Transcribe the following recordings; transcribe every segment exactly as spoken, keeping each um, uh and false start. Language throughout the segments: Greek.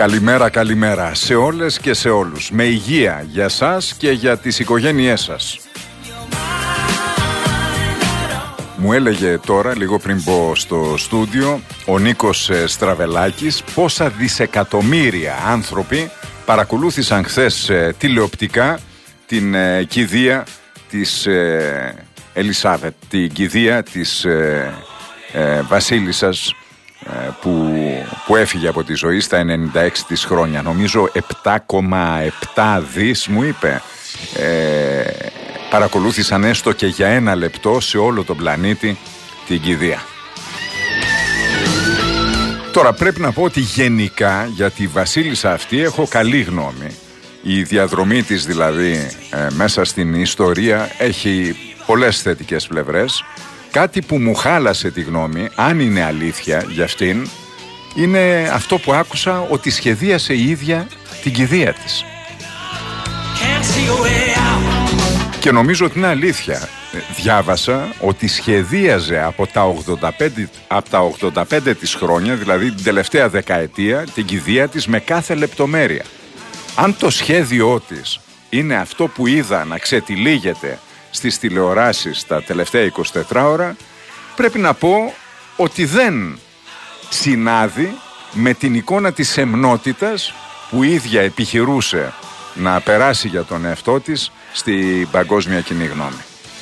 Καλημέρα, καλημέρα σε όλες και σε όλους. Με υγεία για σας και για τις οικογένειές σας. Μου έλεγε τώρα, λίγο πριν πω στο στούντιο, ο Νίκος Στραβελάκης πόσα δισεκατομμύρια άνθρωποι παρακολούθησαν χθες τηλεοπτικά την ε, κηδεία της ε, Ελισάβετ, την κηδεία της ε, ε, βασίλισσας ε, που, που έφυγε από τη ζωή στα ενενήντα έξι της χρόνια. Νομίζω επτά κόμμα επτά δις μου είπε ε, παρακολούθησαν έστω και για ένα λεπτό σε όλο τον πλανήτη την κηδεία. Τώρα πρέπει να πω ότι γενικά για τη βασίλισσα αυτή έχω καλή γνώμη. Η διαδρομή της δηλαδή ε, μέσα στην ιστορία έχει πολλές θετικές πλευρές. Κάτι που μου χάλασε τη γνώμη, αν είναι αλήθεια για αυτήν, είναι αυτό που άκουσα, ότι σχεδίασε η ίδια την κηδεία της. Και νομίζω ότι είναι αλήθεια. Διάβασα ότι σχεδίαζε από τα ογδόντα πέντε, από τα ογδόντα πέντε της χρόνια, δηλαδή την τελευταία δεκαετία, την κηδεία της με κάθε λεπτομέρεια. Αν το σχέδιό της είναι αυτό που είδα να ξετυλίγεται στις τηλεοράσεις τα τελευταία εικοσιτέσσερις ώρα, πρέπει να πω ότι δεν συνάδει με την εικόνα της σεμνότητας που η ίδια επιχειρούσε να περάσει για τον εαυτό της στην παγκόσμια κοινή γνώμη.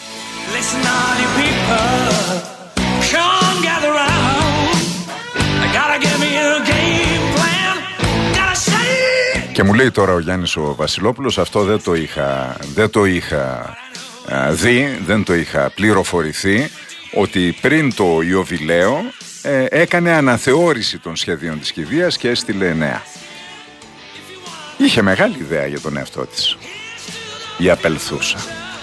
Και μου λέει τώρα ο Γιάννης ο Βασιλόπουλος, αυτό δεν το είχα, δεν το είχα α, δει, δεν το είχα πληροφορηθεί, ότι πριν το Ιωβιλέο ε, έκανε αναθεώρηση των σχεδίων της κηδείας και έστειλε νέα. Είχε μεγάλη ιδέα για τον εαυτό της. Η απελθούσα.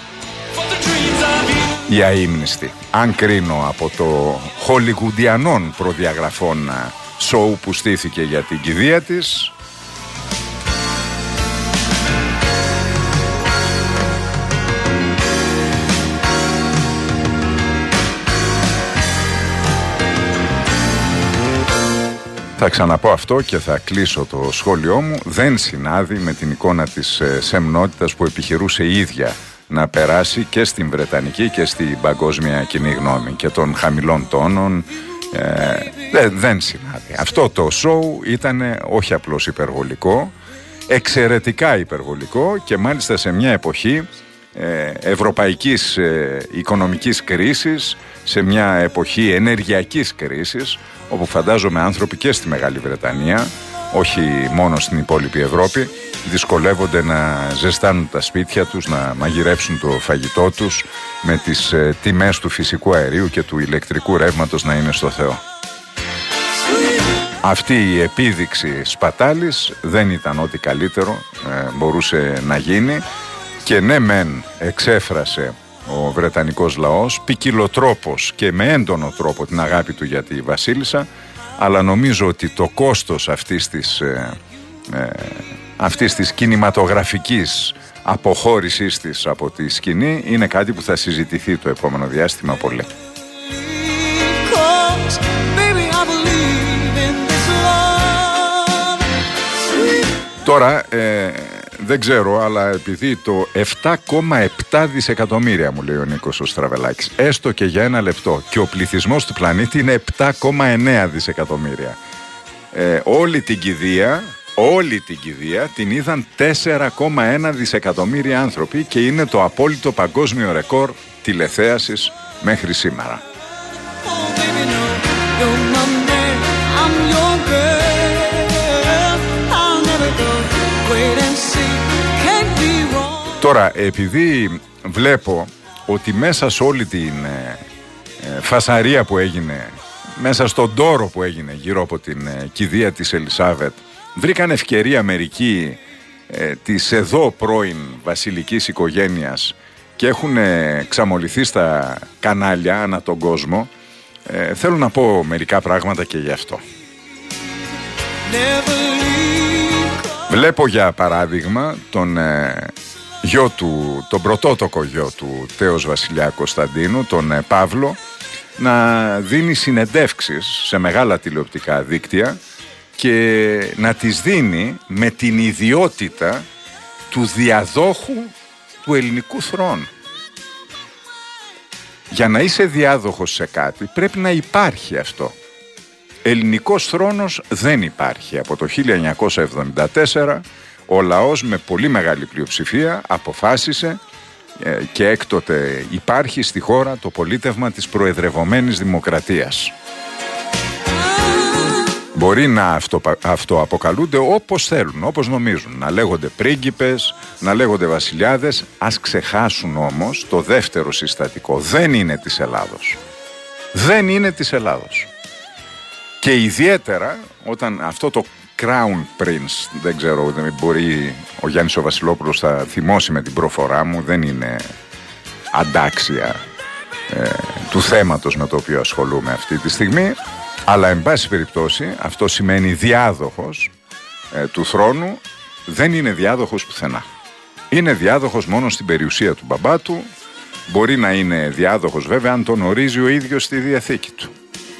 Η αείμνηστη. Αν κρίνω από το χολιγουντιανών προδιαγραφών σοου που στήθηκε για την κηδεία της, θα ξαναπώ αυτό και θα κλείσω το σχόλιο μου, δεν συνάδει με την εικόνα της ε, σεμνότητας που επιχειρούσε η ίδια να περάσει και στην Βρετανική και στην παγκόσμια κοινή γνώμη και των χαμηλών τόνων. Ε, δε, δεν συνάδει. Αυτό το σοου ήταν όχι απλώς υπερβολικό, εξαιρετικά υπερβολικό, και μάλιστα σε μια εποχή ε, ευρωπαϊκής ε, οικονομικής κρίσης, σε μια εποχή ενεργειακής κρίσης, όπου φαντάζομαι άνθρωποι και στη Μεγάλη Βρετανία, όχι μόνο στην υπόλοιπη Ευρώπη, δυσκολεύονται να ζεστάνουν τα σπίτια τους, να μαγειρέψουν το φαγητό τους, με τις ε, τιμές του φυσικού αερίου και του ηλεκτρικού ρεύματος να είναι στο Θεό. Αυτή η επίδειξη σπατάλης δεν ήταν ό,τι καλύτερο ε, μπορούσε να γίνει, και ναι μεν εξέφρασε ο Βρετανικός λαός ποικιλοτρόπως και με έντονο τρόπο την αγάπη του για τη βασίλισσα, αλλά νομίζω ότι το κόστος αυτής της, ε, ε, αυτής της κινηματογραφικής αποχώρησής της από τη σκηνή είναι κάτι που θα συζητηθεί το επόμενο διάστημα πολύ. Τώρα ε, δεν ξέρω, αλλά επειδή το επτά κόμμα επτά δισεκατομμύρια μου λέει ο Νίκος ο Στραβελάκης, έστω και για ένα λεπτό, και ο πληθυσμός του πλανήτη είναι επτά κόμμα εννέα δισεκατομμύρια, ε, όλη την κηδεία όλη την κηδεία την είδαν τέσσερα κόμμα ένα δισεκατομμύρια άνθρωποι, και είναι το απόλυτο παγκόσμιο ρεκόρ τηλεθέασης μέχρι σήμερα. Τώρα, επειδή βλέπω ότι μέσα σε όλη την ε, ε, φασαρία που έγινε, μέσα στον τόρο που έγινε γύρω από την ε, κηδεία της Ελισάβετ, βρήκαν ευκαιρία μερικοί ε, της εδώ πρώην βασιλικής οικογένειας και έχουν ε, ξαμολυθεί στα κανάλια ανά τον κόσμο. Ε, θέλω να πω μερικά πράγματα και γι' αυτό. Βλέπω για παράδειγμα τον ε, γιο του, τον πρωτότοκο γιο του τέος βασιλιά Κωνσταντίνου, τον ε, Παύλο, να δίνει συνεντεύξεις σε μεγάλα τηλεοπτικά δίκτυα και να τις δίνει με την ιδιότητα του διαδόχου του ελληνικού θρόνου. Για να είσαι διάδοχος σε κάτι πρέπει να υπάρχει αυτό. Ελληνικός θρόνος δεν υπάρχει. Από το χίλια εννιακόσια εβδομήντα τέσσερα ο λαός με πολύ μεγάλη πλειοψηφία αποφάσισε ε, και έκτοτε υπάρχει στη χώρα το πολίτευμα της προεδρευομένης δημοκρατίας. Μπορεί να αυτό, αυτοαποκαλούνται όπως θέλουν, όπως νομίζουν. Να λέγονται πρίγκιπες, να λέγονται βασιλιάδες. Ας ξεχάσουν όμως το δεύτερο συστατικό. Δεν είναι της Ελλάδος. Δεν είναι της Ελλάδος. Και ιδιαίτερα όταν αυτό το Crown Prince, δεν ξέρω, δεν μπορεί ο Γιάννης ο Βασιλόπουλος θα θυμώσει με την προφορά μου, δεν είναι αντάξια ε, του θέματος με το οποίο ασχολούμαι αυτή τη στιγμή. Αλλά, εν πάση περιπτώσει, αυτό σημαίνει διάδοχος ε, του θρόνου, δεν είναι διάδοχος πουθενά. Είναι διάδοχος μόνο στην περιουσία του μπαμπά του, μπορεί να είναι διάδοχος βέβαια αν τον ορίζει ο ίδιος στη διαθήκη του.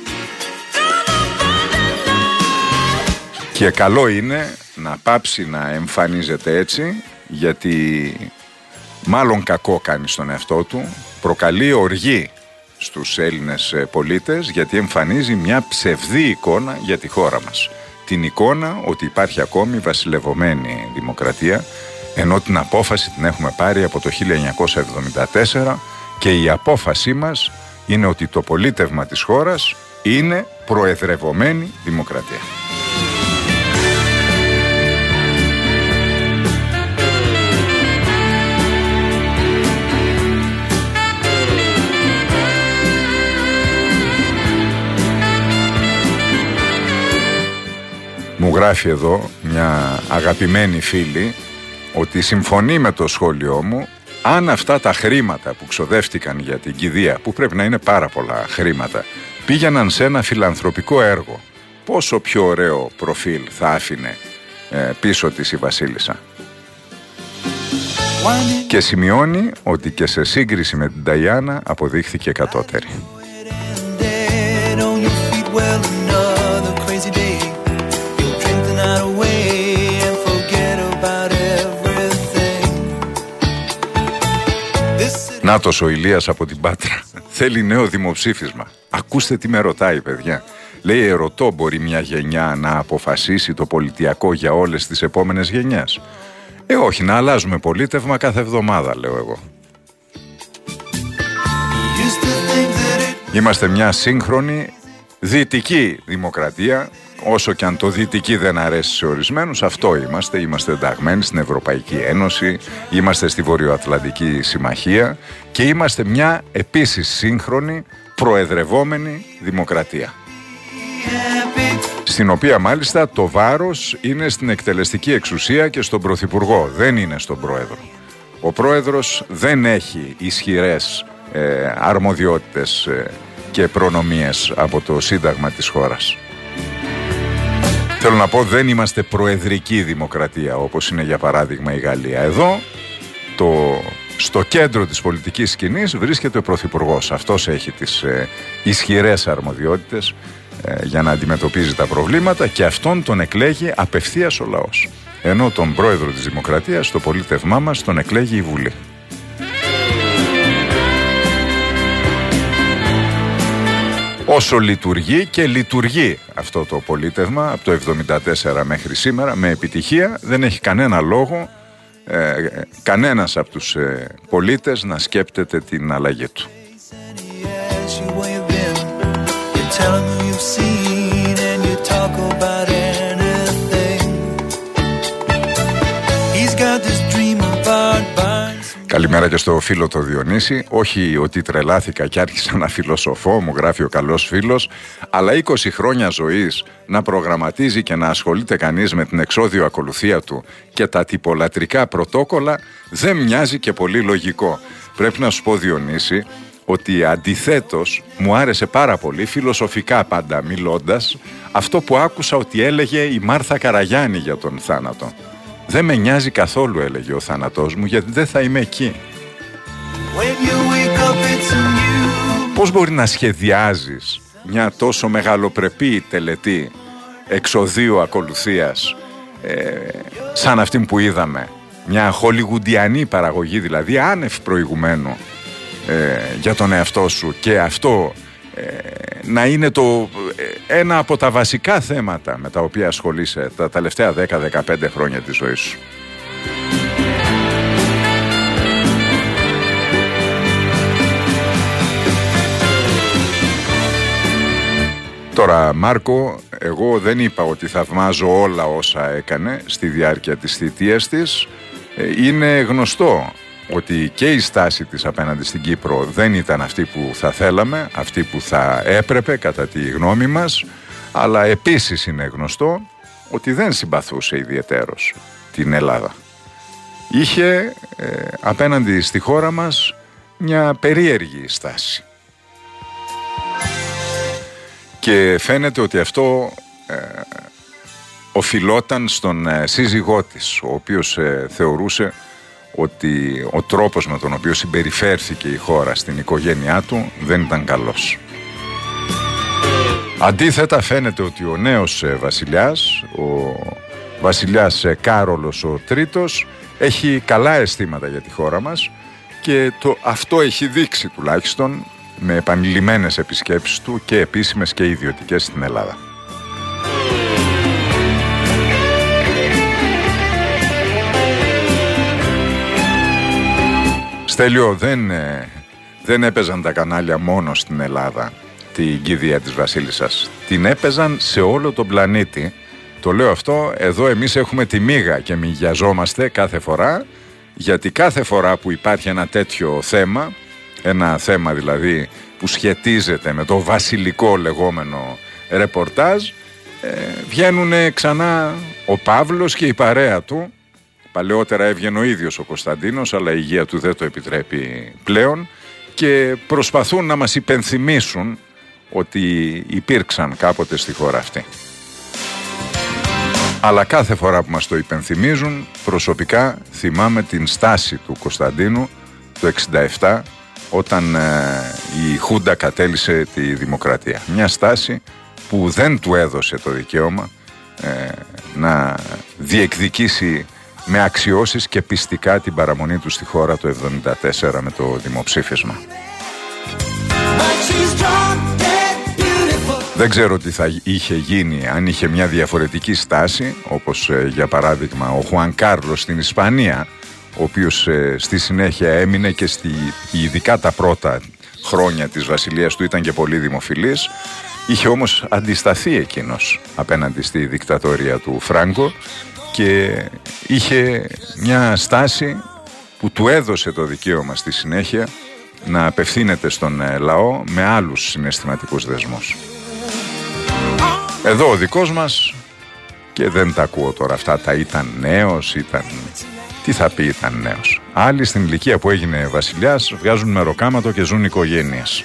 Και καλό είναι να πάψει να εμφανίζεται έτσι, γιατί μάλλον κακό κάνει στον εαυτό του, προκαλεί οργή στους Έλληνες πολίτες, γιατί εμφανίζει μια ψευδή εικόνα για τη χώρα μας. Την εικόνα ότι υπάρχει ακόμη βασιλευωμένη δημοκρατία, ενώ την απόφαση την έχουμε πάρει από το χίλια εννιακόσια εβδομήντα τέσσερα και η απόφασή μας είναι ότι το πολίτευμα της χώρας είναι προεδρευωμένη δημοκρατία. Μου γράφει εδώ μια αγαπημένη φίλη ότι συμφωνεί με το σχόλιο μου, αν αυτά τα χρήματα που ξοδεύτηκαν για την κηδεία, που πρέπει να είναι πάρα πολλά χρήματα, πήγαιναν σε ένα φιλανθρωπικό έργο, πόσο πιο ωραίο προφίλ θα άφηνε ε, πίσω της η Βασίλισσα. Και σημειώνει ότι και σε σύγκριση με την Νταϊάννα αποδείχθηκε κατώτερη. Νάτος ο Ηλίας από την Πάτρα. Θέλει νέο δημοψήφισμα. Ακούστε τι με ρωτάει, παιδιά. Λέει, ερωτώ, μπορεί μια γενιά να αποφασίσει το πολιτιακό για όλες τις επόμενες γενιές? Ε, όχι, να αλλάζουμε πολίτευμα κάθε εβδομάδα, λέω εγώ. Είμαστε μια σύγχρονη δυτική δημοκρατία. Όσο και αν το δυτική δεν αρέσει σε ορισμένους, αυτό είμαστε. Είμαστε ενταγμένοι στην Ευρωπαϊκή Ένωση, είμαστε στη Βορειοατλαντική Συμμαχία και είμαστε μια επίσης σύγχρονη προεδρευόμενη δημοκρατία, στην οποία μάλιστα το βάρος είναι στην εκτελεστική εξουσία και στον Πρωθυπουργό, δεν είναι στον Πρόεδρο. Ο Πρόεδρος δεν έχει ισχυρές ε, αρμοδιότητες ε, και προνομίες από το Σύνταγμα της χώρας. Θέλω να πω, δεν είμαστε προεδρική δημοκρατία όπως είναι για παράδειγμα η Γαλλία. Εδώ το, στο κέντρο της πολιτικής σκηνής βρίσκεται ο Πρωθυπουργός. Αυτός έχει τις ε, ισχυρές αρμοδιότητες ε, για να αντιμετωπίζει τα προβλήματα και αυτόν τον εκλέγει απευθείας ο λαός. Ενώ τον πρόεδρο της Δημοκρατίας, το πολίτευμά μας, τον εκλέγει η Βουλή. Όσο λειτουργεί και λειτουργεί αυτό το πολίτευμα από το εβδομήντα τέσσερα μέχρι σήμερα με επιτυχία, δεν έχει κανένα λόγο ε, κανένας από τους ε, πολίτες να σκέπτεται την αλλαγή του. Καλημέρα και στο φίλο το Διονύση. Όχι ότι τρελάθηκα και άρχισα να φιλοσοφώ, μου γράφει ο καλός φίλος, αλλά είκοσι χρόνια ζωής να προγραμματίζει και να ασχολείται κανείς με την εξώδιο ακολουθία του και τα τυπολατρικά πρωτόκολλα δεν μοιάζει και πολύ λογικό. Πρέπει να σου πω, Διονύση, ότι αντιθέτως μου άρεσε πάρα πολύ, φιλοσοφικά πάντα μιλώντας, αυτό που άκουσα ότι έλεγε η Μάρθα Καραγιάννη για τον θάνατο. Δεν με νοιάζει καθόλου, έλεγε, ο θάνατός μου, γιατί δεν θα είμαι εκεί. Πώς μπορεί να σχεδιάζεις μια τόσο μεγαλοπρεπή τελετή εξοδίου ακολουθίας ε, σαν αυτή που είδαμε, μια χολιγουντιανή παραγωγή δηλαδή άνευ προηγουμένου ε, για τον εαυτό σου, και αυτό ε, να είναι το, ε, ένα από τα βασικά θέματα με τα οποία ασχολείσαι τα τελευταία δέκα με δεκαπέντε χρόνια της ζωής σου. Τώρα, Μάρκο, εγώ δεν είπα ότι θαυμάζω όλα όσα έκανε στη διάρκεια της θητείας της. Είναι γνωστό ότι και η στάση της απέναντι στην Κύπρο δεν ήταν αυτή που θα θέλαμε, αυτή που θα έπρεπε κατά τη γνώμη μας, αλλά επίσης είναι γνωστό ότι δεν συμπαθούσε ιδιαιτέρως την Ελλάδα. Είχε ε, απέναντι στη χώρα μας μια περίεργη στάση. Και φαίνεται ότι αυτό ε, οφειλόταν στον ε, σύζυγό της, ο οποίος ε, θεωρούσε ότι ο τρόπος με τον οποίο συμπεριφέρθηκε η χώρα στην οικογένειά του δεν ήταν καλός. Αντίθετα, φαίνεται ότι ο νέος ε, βασιλιάς, ο βασιλιάς ε, Κάρολος ο Τρίτος, έχει καλά αισθήματα για τη χώρα μας, και το, αυτό έχει δείξει τουλάχιστον με επανειλημμένες επισκέψεις του και επίσημες και ιδιωτικές στην Ελλάδα. Στέλιο, δεν, δεν έπαιζαν τα κανάλια μόνο στην Ελλάδα την κηδεία της βασίλισσας. Την έπαιζαν σε όλο τον πλανήτη. Το λέω αυτό, εδώ εμείς έχουμε τη μίγα και μυγιαζόμαστε κάθε φορά, γιατί κάθε φορά που υπάρχει ένα τέτοιο θέμα, ένα θέμα δηλαδή που σχετίζεται με το βασιλικό λεγόμενο ρεπορτάζ, ε, βγαίνουν ξανά ο Παύλος και η παρέα του. Παλαιότερα έβγαινε ο ίδιος ο Κωνσταντίνος, αλλά η υγεία του δεν το επιτρέπει πλέον, και προσπαθούν να μας υπενθυμίσουν ότι υπήρξαν κάποτε στη χώρα αυτή. Αλλά κάθε φορά που μας το υπενθυμίζουν, προσωπικά θυμάμαι την στάση του Κωνσταντίνου το εξήντα επτά, όταν ε, η Χούντα κατέλυσε τη δημοκρατία. Μια στάση που δεν του έδωσε το δικαίωμα ε, να διεκδικήσει με αξιώσεις και πιστικά την παραμονή του στη χώρα το εβδομήντα τέσσερα με το δημοψήφισμα. Δεν ξέρω τι θα είχε γίνει αν είχε μια διαφορετική στάση, όπως ε, για παράδειγμα ο Χουάν Κάρλος στην Ισπανία, ο οποίος ε, στη συνέχεια έμεινε και στη, ειδικά τα πρώτα χρόνια της βασιλείας του ήταν και πολύ δημοφιλής. Είχε όμως αντισταθεί εκείνος απέναντι στη δικτατορία του Φράγκο και είχε μια στάση που του έδωσε το δικαίωμα στη συνέχεια να απευθύνεται στον ε, λαό με άλλους συναισθηματικούς δεσμούς. Εδώ ο δικός μας, και δεν τα ακούω τώρα αυτά, τα ήταν νέος, ήταν... Τι θα πει ήταν νέος? Άλλοι στην ηλικία που έγινε βασιλιάς βγάζουν μεροκάματο και ζουν οικογένειες.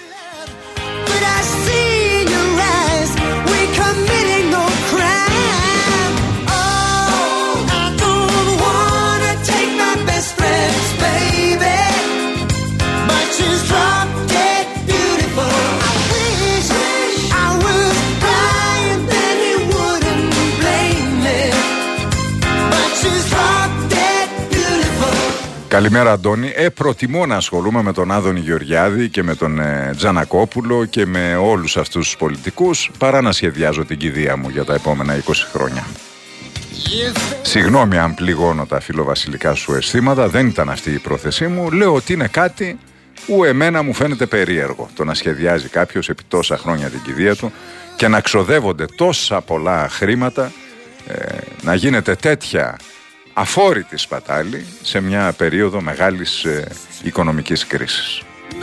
Καλημέρα, Αντώνη. Ε, προτιμώ να ασχολούμαι με τον Άδωνη Γεωργιάδη και με τον ε, Τζανακόπουλο και με όλους αυτούς τους πολιτικούς παρά να σχεδιάζω την κηδεία μου για τα επόμενα είκοσι χρόνια. Συγγνώμη αν πληγώνω τα φιλοβασιλικά σου αισθήματα, δεν ήταν αυτή η πρόθεσή μου. Λέω ότι είναι κάτι που εμένα μου φαίνεται περίεργο, το να σχεδιάζει κάποιος επί τόσα χρόνια την κηδεία του και να ξοδεύονται τόσα πολλά χρήματα, ε, να γίνεται τέτοια αφόρητη σπατάλη σε μια περίοδο μεγάλης ε, οικονομικής κρίσης.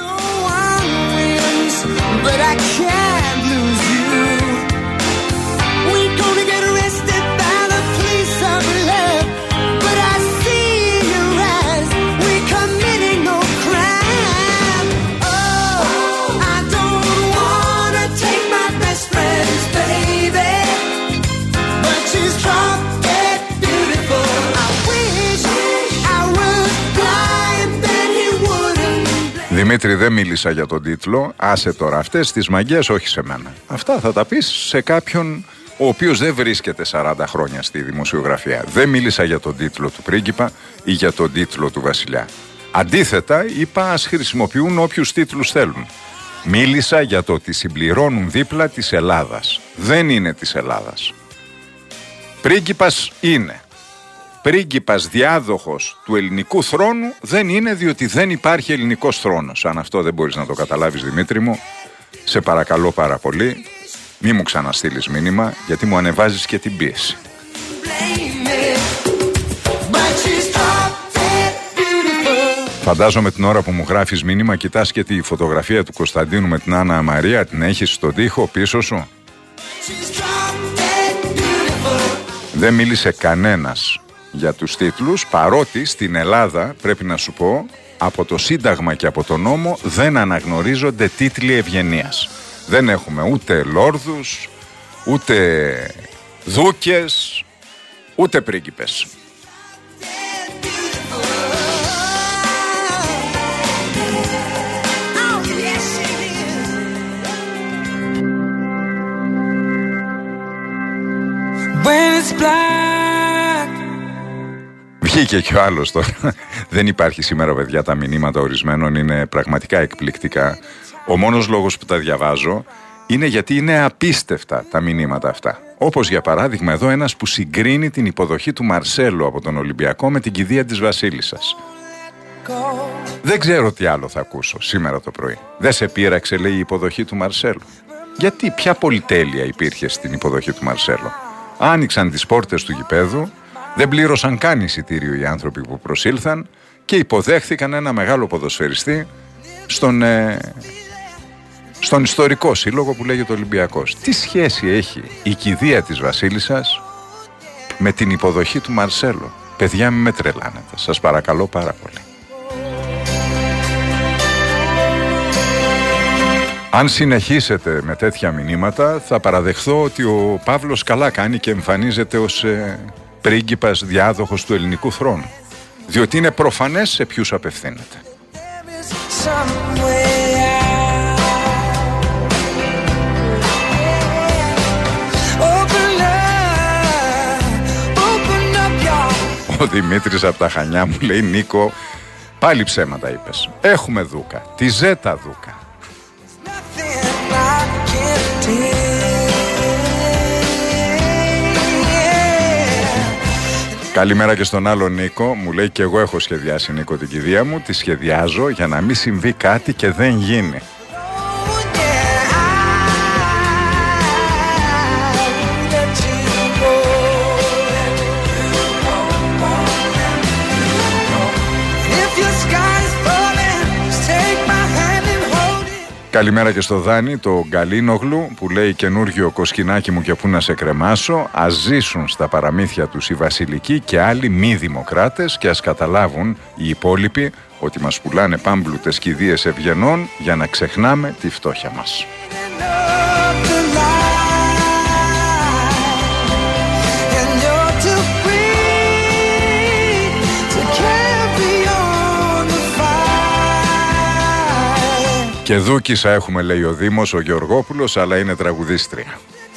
Δημήτρη, δεν μίλησα για τον τίτλο, άσε τώρα αυτές τις μαγιές, όχι σε μένα. Αυτά θα τα πεις σε κάποιον ο οποίος δεν βρίσκεται σαράντα χρόνια στη δημοσιογραφία. Δεν μίλησα για τον τίτλο του πρίγκιπα ή για τον τίτλο του βασιλιά. Αντίθετα, είπα ας χρησιμοποιούν όποιους τίτλους θέλουν. Μίλησα για το ότι συμπληρώνουν δίπλα της Ελλάδας. Δεν είναι της Ελλάδας. Πρίγκιπας είναι. Πρίγκιπας διάδοχος του ελληνικού θρόνου δεν είναι, διότι δεν υπάρχει ελληνικός θρόνος. Αν αυτό δεν μπορείς να το καταλάβεις, Δημήτρη μου, σε παρακαλώ πάρα πολύ, μη μου ξαναστείλεις μήνυμα, γιατί μου ανεβάζεις και την πίεση. Φαντάζομαι την ώρα που μου γράφεις μήνυμα κοιτάς και τη φωτογραφία του Κωνσταντίνου με την Άννα Μαρία, την έχεις στον τοίχο πίσω σου. Δεν μίλησε κανένας για τους τίτλους, παρότι στην Ελλάδα, πρέπει να σου πω, από το Σύνταγμα και από τον νόμο δεν αναγνωρίζονται τίτλοι ευγενίας. Δεν έχουμε ούτε λόρδους, ούτε δούκες, ούτε πρίγκιπες. Βγήκε και ο άλλος τώρα. Δεν υπάρχει σήμερα, παιδιά, τα μηνύματα ορισμένων είναι πραγματικά εκπληκτικά. Ο μόνος λόγος που τα διαβάζω είναι γιατί είναι απίστευτα τα μηνύματα αυτά. Όπως για παράδειγμα εδώ ένας που συγκρίνει την υποδοχή του Μαρσέλο από τον Ολυμπιακό με την κηδεία της Βασίλισσας. Δεν ξέρω τι άλλο θα ακούσω σήμερα το πρωί. Δεν σε πείραξε, λέει, η υποδοχή του Μαρσέλο? Γιατί, ποια πολυτέλεια υπήρχε στην υποδοχή του Μαρσέλο? Άνοιξαν τις πόρτες του γηπέδου, δεν πλήρωσαν καν εισιτήριο οι άνθρωποι που προσήλθαν και υποδέχθηκαν ένα μεγάλο ποδοσφαιριστή στον, ε, στον ιστορικό σύλλογο που λέγεται Ολυμπιακός. Τι σχέση έχει η κηδεία της Βασίλισσας με την υποδοχή του Μαρσέλο? Παιδιά, μην με τρελάνετε, σας παρακαλώ πάρα πολύ. Αν συνεχίσετε με τέτοια μηνύματα, θα παραδεχθώ ότι ο Παύλος καλά κάνει και εμφανίζεται ως ε, πρίγκιπας διάδοχος του ελληνικού θρόνου. Διότι είναι προφανές σε ποιους απευθύνεται. Ο Δημήτρης από τα Χανιά μου λέει, Νίκο, πάλι ψέματα είπες. Έχουμε δούκα, τη Ζέτα δούκα. Καλημέρα και στον άλλο Νίκο. Μου λέει και εγώ έχω σχεδιάσει, Νίκο, την κηδεία μου. Τη σχεδιάζω για να μην συμβεί κάτι και δεν γίνει. Καλημέρα και στο Δάνη, το Γκαλίνογλου, που λέει καινούργιο κοσκινάκι μου και πού να σε κρεμάσω. Ας ζήσουν στα παραμύθια τους οι βασιλικοί και άλλοι μη δημοκράτες και ας καταλάβουν οι υπόλοιποι ότι μας πουλάνε πάμπλουτες κηδείες ευγενών για να ξεχνάμε τη φτώχεια μας. Και δούκισσα έχουμε, λέει ο Δήμος, ο Γεωργόπουλος, αλλά είναι τραγουδίστρια.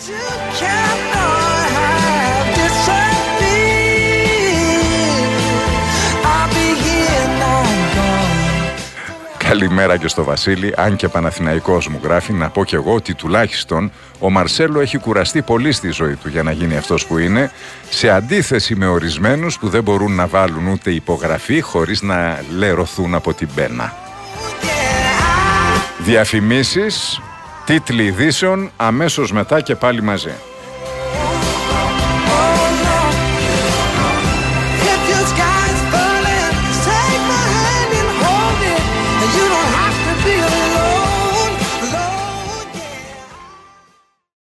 Καλημέρα και στο Βασίλη, αν και Παναθηναϊκός μου γράφει, να πω κι εγώ ότι τουλάχιστον ο Μαρσέλο έχει κουραστεί πολύ στη ζωή του για να γίνει αυτός που είναι, σε αντίθεση με ορισμένους που δεν μπορούν να βάλουν ούτε υπογραφή χωρίς να λερωθούν από την πένα. Διαφημίσεις, τίτλοι ειδήσεων, αμέσως μετά και πάλι μαζί.